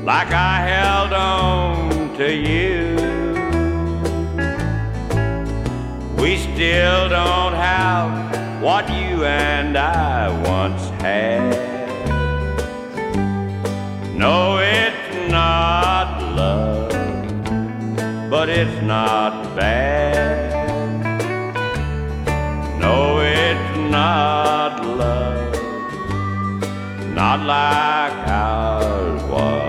like I held on to you. We still don't have what you and I once had. No, it's not love, but it's not bad. No, it's not love, not like